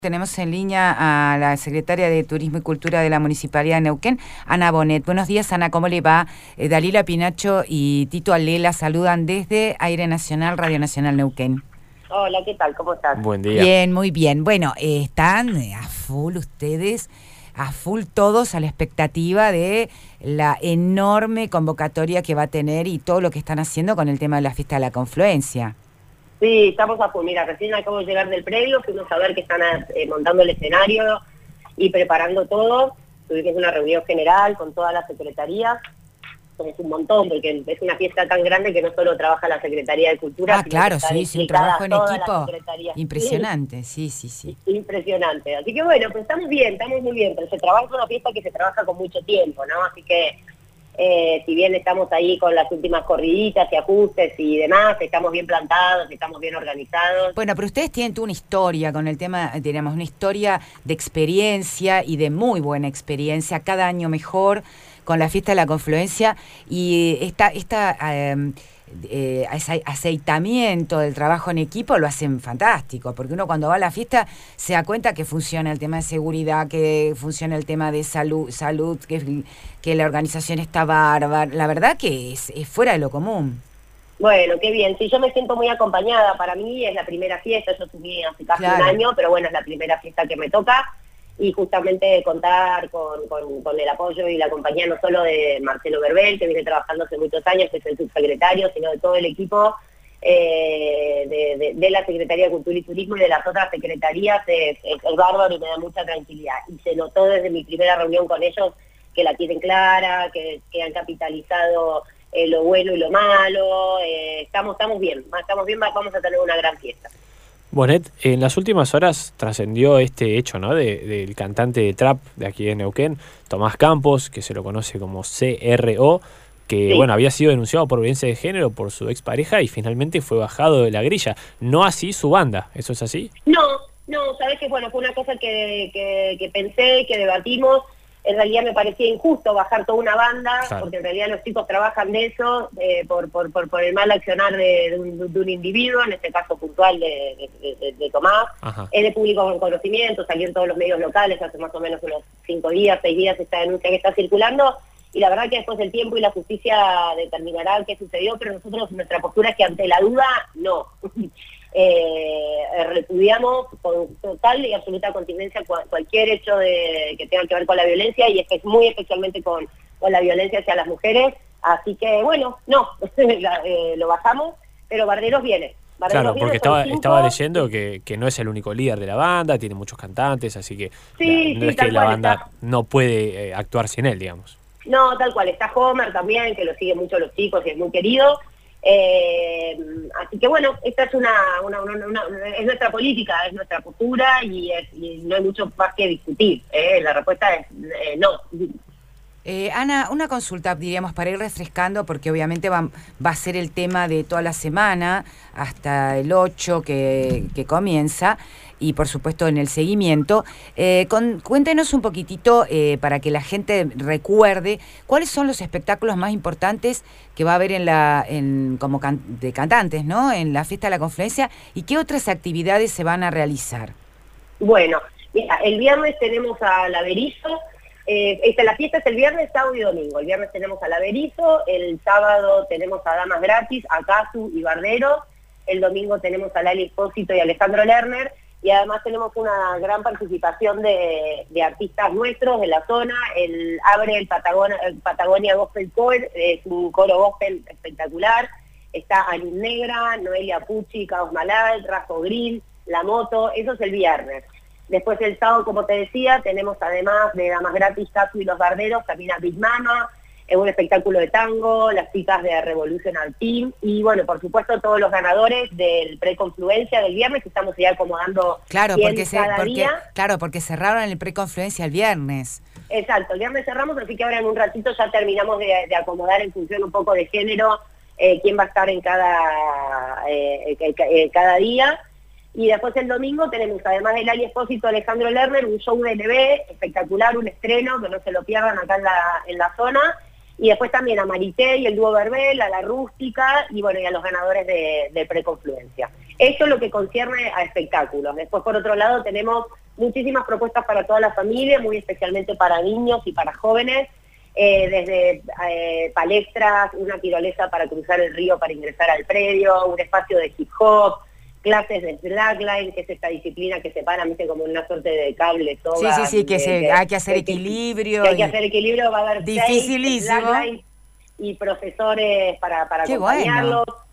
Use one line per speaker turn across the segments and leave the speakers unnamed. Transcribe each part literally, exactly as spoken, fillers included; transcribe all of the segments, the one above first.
Tenemos en línea a la secretaria de Turismo y Cultura de la Municipalidad de Neuquén, Ana Bonet. Buenos días, Ana, ¿cómo le va? Eh, Dalila Pinacho y Tito Alela saludan desde Aire Nacional, Radio Nacional Neuquén.
Hola, ¿qué tal? ¿Cómo estás?
Buen día.
Bien, muy bien. Bueno, eh, están a full ustedes, a full todos a la expectativa de la enorme convocatoria que va a tener y todo lo que están haciendo con el tema de la fiesta de la confluencia.
Sí, estamos a full. Mira, recién acabo de llegar del predio, fuimos a ver que están eh, montando el escenario y preparando todo. Tuvimos una reunión general con toda la secretaría. Es un montón, porque es una fiesta tan grande que no solo trabaja la Secretaría de Cultura.
Ah, claro, sí, sí, un trabajo en equipo impresionante, sí, sí, sí.
Impresionante. Así que bueno, pues estamos bien, estamos muy bien, pero se trabaja una fiesta que se trabaja con mucho tiempo, ¿no? Así que Eh, si bien estamos ahí con las últimas corriditas y ajustes y demás, estamos bien plantados, estamos bien organizados.
Bueno, pero ustedes tienen toda una historia con el tema, diríamos, una historia de experiencia y de muy buena experiencia, cada año mejor, con la fiesta de la confluencia y esta, esta eh, eh, aceitamiento del trabajo en equipo lo hacen fantástico, porque uno cuando va a la fiesta se da cuenta que funciona el tema de seguridad, que funciona el tema de salud, salud que, que la organización está bárbara. La verdad que es, es fuera de lo común.
Bueno, qué bien. Sí, yo me siento muy acompañada. Para mí es la primera fiesta, yo subí hace casi
Claro.
un año, pero bueno, es la primera fiesta que me toca. Y justamente contar con, con, con el apoyo y la compañía no solo de Marcelo Berbel, que viene trabajando hace muchos años, que es el subsecretario, sino de todo el equipo eh, de, de, de la Secretaría de Cultura y Turismo y de las otras secretarías, es, es, es bárbaro y me da mucha tranquilidad. Y se notó desde mi primera reunión con ellos que la tienen clara, que, que han capitalizado eh, lo bueno y lo malo. Eh, estamos, estamos bien, estamos bien, vamos a tener una gran fiesta.
Bonet, en las últimas horas trascendió este hecho, ¿no? De, del cantante de trap de aquí de Neuquén, Tomás Campos, que se lo conoce como C R O, que
Sí.
bueno, había sido denunciado por violencia de género por su expareja y finalmente fue bajado de la grilla. No así su banda, ¿eso es así?
No, no, sabes que bueno, fue una cosa que, que, que pensé, que debatimos. En realidad me parecía injusto bajar toda una banda,
Claro.
porque en realidad los chicos trabajan de eso, eh, por, por, por, por el mal accionar de, de, un, de un individuo, en este caso puntual de, de, de, de Tomás.
Ajá.
Es de público conocimiento, salió en todos los medios locales, hace más o menos unos cinco días, seis días esta denuncia que está circulando, y la verdad que después el tiempo y la justicia determinará qué sucedió, pero nosotros, nuestra postura es que ante la duda, no. Eh, repudiamos con total y absoluta contingencia cual, cualquier hecho de, que tenga que ver con la violencia y es que es muy especialmente con, con la violencia hacia las mujeres, así que bueno, no, la, eh, lo bajamos, pero Barderos viene. Barderos
Claro,
viene,
porque
son
estaba,
cinco.
estaba leyendo que, que no es el único líder de la banda, tiene muchos cantantes, así que
Sí,
la, no
sí,
es que
tal
la
cual
banda
está.
no puede eh, actuar sin él, digamos.
No, tal cual, está Homer también, que lo siguen mucho los chicos y es muy querido. Eh, así que bueno, esta es una, una, una, una es nuestra política, es nuestra postura y, es, y no hay mucho más que discutir. ¿eh? La respuesta es eh, no.
Eh, Ana, una consulta, diríamos, para ir refrescando, porque obviamente va, va a ser el tema de toda la semana, hasta el ocho que, que comienza, y por supuesto en el seguimiento. Eh, con, cuéntenos un poquitito, eh, para que la gente recuerde, cuáles son los espectáculos más importantes que va a haber en la, en, como can, de cantantes, ¿no? En la fiesta de la confluencia, y qué otras actividades se van a realizar.
Bueno, mira, el viernes tenemos a La Berizo. Eh, esta, la fiesta es el viernes, sábado y domingo. El viernes tenemos a La Berizo, el sábado tenemos a Damas Gratis, a Casu y Bardero, el domingo tenemos a Lali Espósito y Alejandro Lerner, y además tenemos una gran participación de, de artistas nuestros de la zona. El abre el Patagonia, el Patagonia Gospel Core, es un coro gospel espectacular. Está Anil Negra, Noelia Pucci, Caos Malal, Rajo Grill, La Moto, eso es el viernes. Después el sábado, como te decía, tenemos además de Damas Gratis, Casu y Los Barderos, también a Big Mama, es un espectáculo de tango, las chicas de Revolutional Team, y bueno, por supuesto todos los ganadores del Preconfluencia del viernes, que estamos ya acomodando
Claro,
bien
porque, se,
cada
porque,
día.
claro, porque cerraron el Preconfluencia el viernes.
Exacto, el viernes cerramos, así que ahora en un ratito ya terminamos de, de acomodar en función un poco de género eh, quién va a estar en cada, eh, eh, cada día. Y después el domingo tenemos, además del Lali Espósito, Alejandro Lerner, un show de L B espectacular, un estreno, que no se lo pierdan acá en la, en la zona. Y después también a Marité y el dúo Berbel, a La Rústica, y bueno, y a los ganadores de, de Preconfluencia. Esto es lo que concierne a espectáculos. Después, por otro lado, tenemos muchísimas propuestas para toda la familia, muy especialmente para niños y para jóvenes, eh, desde eh, palestras, una tirolesa para cruzar el río para ingresar al predio, un espacio de hip hop, clases de slackline, que es esta disciplina que se para, viste, como una suerte de cable, soga.
Sí, sí, sí, que,
de,
se,
de,
hay que hacer
de,
equilibrio.
Que hay que hacer equilibrio, va a haber
dificilísimo.
seis slackline y profesores para, para
Qué
acompañarlos.
Bueno.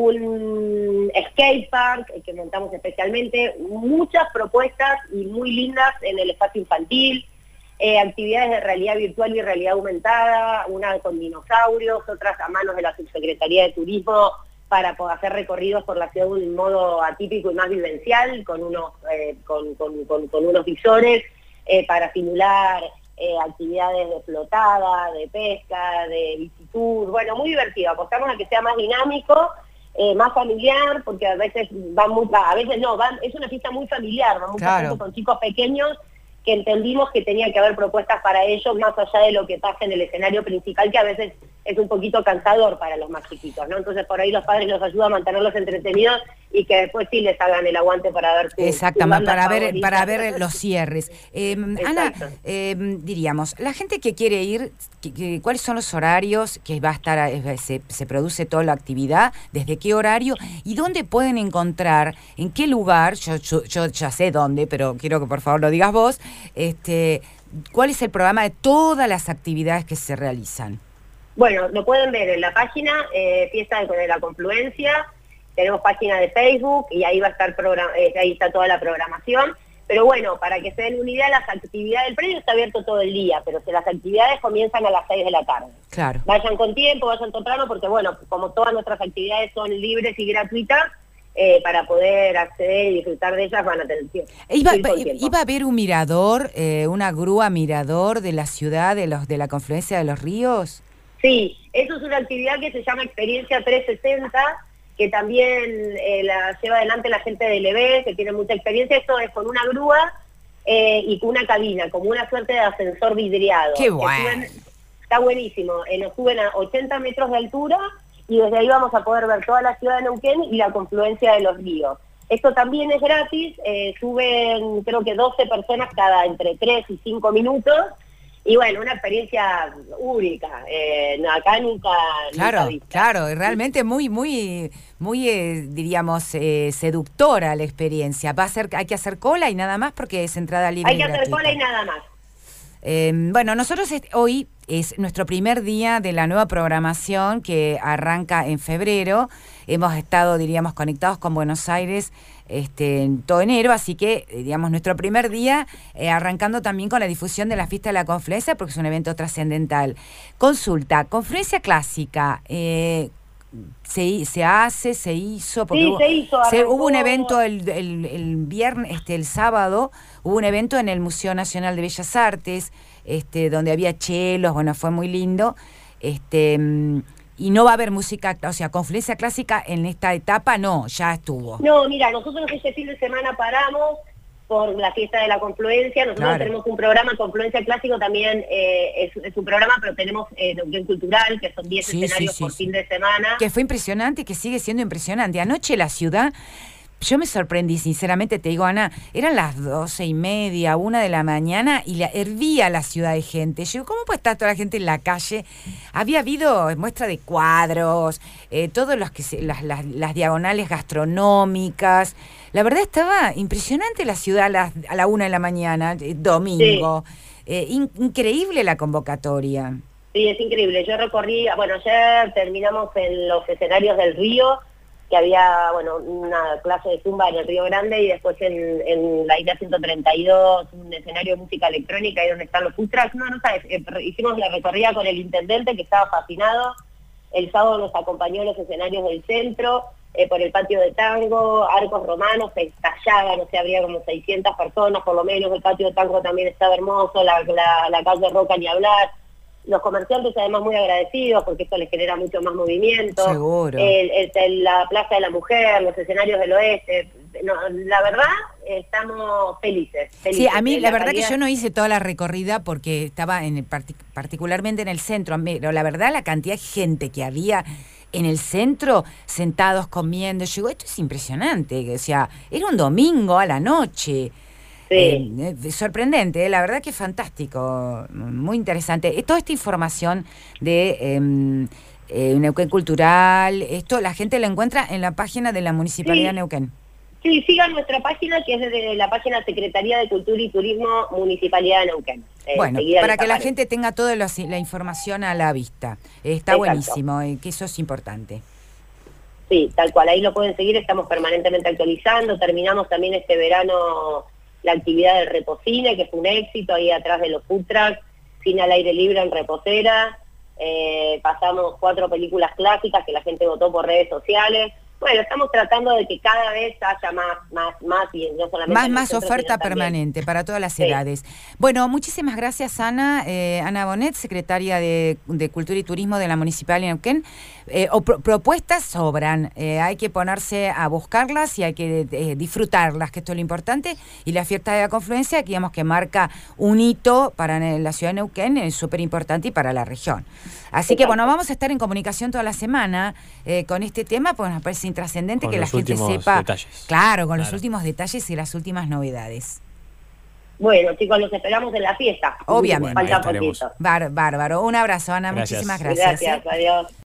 Un skate park que montamos especialmente, muchas propuestas y muy lindas en el espacio infantil, eh, actividades de realidad virtual y realidad aumentada, una con dinosaurios, otras a manos de la Subsecretaría de Turismo para poder hacer recorridos por la ciudad de un modo atípico y más vivencial, con unos, eh, con, con, con, con unos visores eh, para simular eh, actividades de flotada, de pesca, de bicitur, bueno, muy divertido, apostamos a que sea más dinámico, Eh, más familiar, porque a veces van muy, a veces no, van, es una fiesta muy familiar, va mucha
Claro.
gente con chicos pequeños, que entendimos que tenía que haber propuestas para ellos más allá de lo que pasa en el escenario principal, que a veces es un poquito cansador para los más chiquitos, ¿no? Entonces por ahí los padres los ayudan a mantenerlos entretenidos y que después sí les hagan el aguante para ver su,
Exactamente,
su
para ver,
favorita.
para ver los cierres. Eh, Ana, eh, diríamos, la gente que quiere ir, que, que, ¿cuáles son los horarios que va a estar, eh, se, se produce toda la actividad? ¿Desde qué horario? ¿Y dónde pueden encontrar, en qué lugar? Yo, yo, yo ya sé dónde, pero quiero que por favor lo digas vos. Este, ¿cuál es el programa de todas las actividades que se realizan?
Bueno, lo pueden ver en la página eh, Fiesta de la Confluencia, tenemos página de Facebook y ahí va a estar eh, ahí está toda la programación. Pero bueno, para que se den una idea, las actividades, el predio está abierto todo el día, pero si las actividades comienzan a las seis de la tarde.
Claro.
Vayan con tiempo, vayan temprano, porque bueno, como todas nuestras actividades son libres y gratuitas, eh, para poder acceder y disfrutar de ellas van a tener tiempo.
Iba, iba a haber un mirador, eh, una grúa mirador de la ciudad, de los de la confluencia de los ríos.
Sí, eso es una actividad que se llama Experiencia trescientos sesenta, que también eh, la lleva adelante la gente del E B, que tiene mucha experiencia. Esto es con una grúa eh, y con una cabina, como una suerte de ascensor vidriado.
¡Qué bueno!
Suben, está buenísimo. Eh, nos suben a ochenta metros de altura y desde ahí vamos a poder ver toda la ciudad de Neuquén y la confluencia de los ríos. Esto también es gratis, eh, suben creo que doce personas cada entre tres y cinco minutos. Y bueno, una experiencia única, eh, no, acá nunca...
Claro,
nunca vista.
Claro, realmente muy, muy, muy, eh, diríamos, eh, seductora la experiencia. Va a ser, hay que hacer cola y nada más porque es entrada libre.
Hay que hacer
gratuita.
cola y nada más.
Eh, bueno, nosotros hoy es nuestro primer día de la nueva programación que arranca en febrero. Hemos estado, diríamos, conectados con Buenos Aires este, en todo enero, así que, digamos, nuestro primer día eh, arrancando también con la difusión de la Fiesta de la Confluencia, porque es un evento trascendental. Consulta, Confluencia Clásica, eh, se, se hace, se hizo, porque
sí,
hubo,
se hizo,
se, hubo un evento el, el, el viernes, este, el sábado, hubo un evento en el Museo Nacional de Bellas Artes, este, donde había chelos, bueno, fue muy lindo, este... Y no va a haber música, o sea, Confluencia Clásica en esta etapa, no, ya estuvo.
No, mira, nosotros este fin de semana paramos por la Fiesta de la Confluencia. Nosotros
Claro.
tenemos un programa, Confluencia Clásico también eh, es, es un programa, pero tenemos eh, Neuquén Cultural, que son diez
Sí,
escenarios
sí, sí,
por
sí.
fin de semana.
Que fue impresionante, que sigue siendo impresionante. Anoche la ciudad, yo me sorprendí, sinceramente, te digo, Ana, eran las doce y media, una de la mañana, y la, hervía la ciudad de gente. Yo digo, ¿cómo puede estar toda la gente en la calle? Había habido muestra de cuadros, eh, todos los que se, las, las, las diagonales gastronómicas. La verdad estaba impresionante la ciudad a, las, a la una de la mañana, eh, domingo. Sí. Eh, in, increíble la convocatoria.
Sí, es increíble. Yo recorrí, bueno, ayer terminamos en los escenarios del Río, que había, bueno, una clase de zumba en el Río Grande, y después en, en la isla ciento treinta y dos, un escenario de música electrónica, ahí donde están los food trucks. No, no sabes, eh, hicimos la recorrida con el intendente, que estaba fascinado. El sábado nos acompañó en los escenarios del centro, eh, por el patio de tango, arcos romanos, se estallaban, o sea, habría como seiscientas personas por lo menos. El patio de tango también estaba hermoso, la, la, la calle Roca ni hablar. Los comerciantes además muy agradecidos porque esto les genera mucho más movimiento.
Seguro.
El, el, el, la Plaza de la Mujer, los escenarios del oeste. No, la verdad, estamos felices, felices.
Sí, a mí la, la verdad
calidad...
que yo no hice toda la recorrida porque estaba en el partic particularmente en el centro, pero la verdad la cantidad de gente que había en el centro, sentados comiendo, yo digo, esto es impresionante. O sea, era un domingo a la noche.
Sí.
Eh, eh, sorprendente, eh, la verdad que es fantástico, muy interesante. Eh, Toda esta información de eh, eh, Neuquén Cultural, esto la gente lo encuentra en la página de la Municipalidad
Sí.
de Neuquén.
Sí, sigan nuestra página, que es desde la página Secretaría de Cultura y Turismo, Municipalidad de Neuquén. Eh,
Bueno,
enseguida
para
les
que la
aparece.
gente tenga toda la, la información a la vista. Eh, está
Exacto.
buenísimo, eh, que eso es importante.
Sí, tal cual, ahí lo pueden seguir, estamos permanentemente actualizando, terminamos también este verano la actividad del Repocine, que fue un éxito, ahí atrás de los food trucks, cine al aire libre en Reposera, eh, pasamos cuatro películas clásicas que la gente votó por redes sociales. Bueno, estamos tratando de que cada vez haya más, más, más, y no solamente
Más,
en el
más
centro,
oferta
sino también.
permanente para todas las
Sí.
edades. Bueno, muchísimas gracias, Ana. Eh, Ana Bonet, secretaria de, de Cultura y Turismo de la Municipalidad de Neuquén. Eh, o pro, propuestas sobran, eh, hay que ponerse a buscarlas y hay que eh, disfrutarlas, que esto es lo importante. Y la fiesta de la confluencia, que digamos que marca un hito para la ciudad de Neuquén, es súper importante y para la región. Así
Exacto.
que bueno, vamos a estar en comunicación toda la semana eh, con este tema, pues nos parece intrascendente
Con
que la
los
gente
últimos
sepa,
detalles.
claro, con
Claro.
los últimos detalles y las últimas novedades.
Bueno, chicos, los esperamos en la fiesta.
Obviamente.
Falta
Bueno, ahí estaremos.
poquito.
Bar- bárbaro. Un abrazo, Ana.
Gracias.
Muchísimas gracias.
Gracias,
¿eh?
adiós.